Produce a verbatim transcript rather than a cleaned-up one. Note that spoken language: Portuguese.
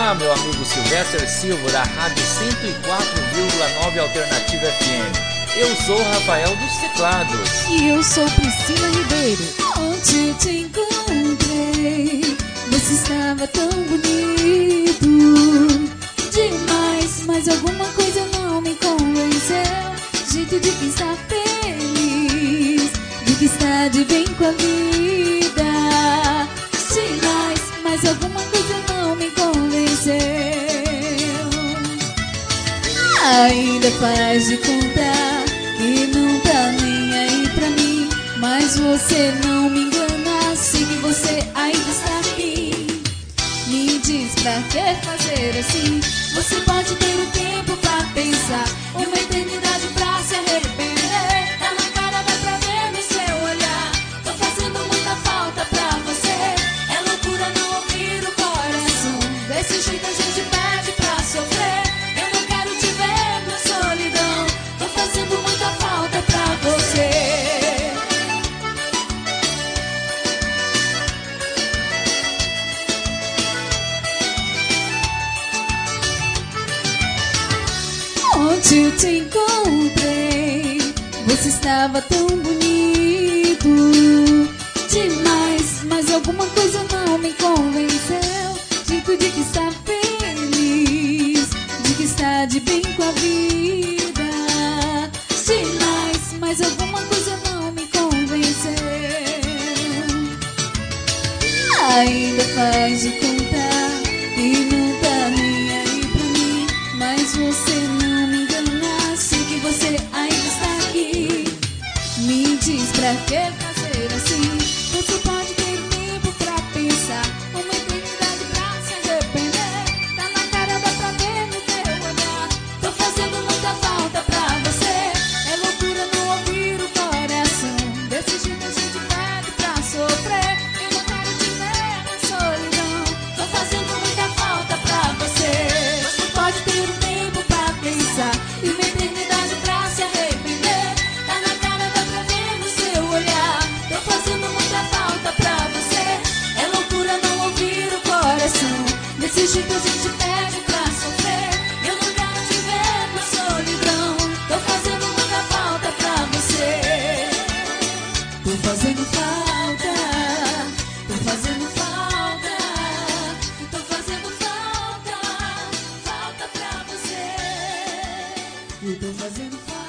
Olá, meu amigo Silvestre Silva, da Rádio cento e quatro vírgula nove Alternativa F M. Eu sou o Rafael dos Teclados. E eu sou Priscila Ribeiro. Ontem eu te encontrei, você estava tão bonito demais, mas alguma coisa não me convenceu. Jeito de quem está feliz, de que está de bem com a vida demais, mas alguma coisa não me convenceu. Ainda faz de contar que não tá nem aí pra mim, mas você não me engana, sei que você ainda está aqui. Me diz pra que fazer assim? Você pode ter um tempo pra pensar, uma eternidade pra se arrepender. Tá na cara, dá pra ver no seu olhar. Tô fazendo muita falta pra você. É loucura não ouvir o coração. Desse jeito a gente pede pra sofrer. Eu não quero te ver na solidão. Tô fazendo muita falta pra você. Ontem eu te encontrei, você estava tão bonito demais, mas alguma coisa não me convenceu. Jeito de que está feliz, de que está de bem com a vida demais, mas alguma coisa não me convenceu. Ainda faz de contar e não tá nem aí pra mim, mas você não me engana, sei que você ainda está aqui. Me diz pra que fazer assim? Você pode ter tempo pra pensar, uma eternidade pra se arrepender. Tá na cara, dá pra ver no teu olhar. Tô fazendo muita falta pra você. É loucura não ouvir o coração. Desse jeito a gente pede pra sofrer. Eu não quero te ver na solidão. Tô fazendo muita falta pra você. Você pode ter um tempo pra pensar e uma eternidade pra se arrepender. Tá na cara, dá pra ver no seu olhar. Tô fazendo muita falta pra você. É loucura não ouvir o coração. Desse jeito a gente pede pra sofrer. Eu não quero te ver na solidão. Tô fazendo muita falta pra você. Tô fazendo falta. Tô fazendo falta. Tô fazendo falta. Falta pra você. Eu tô fazendo falta.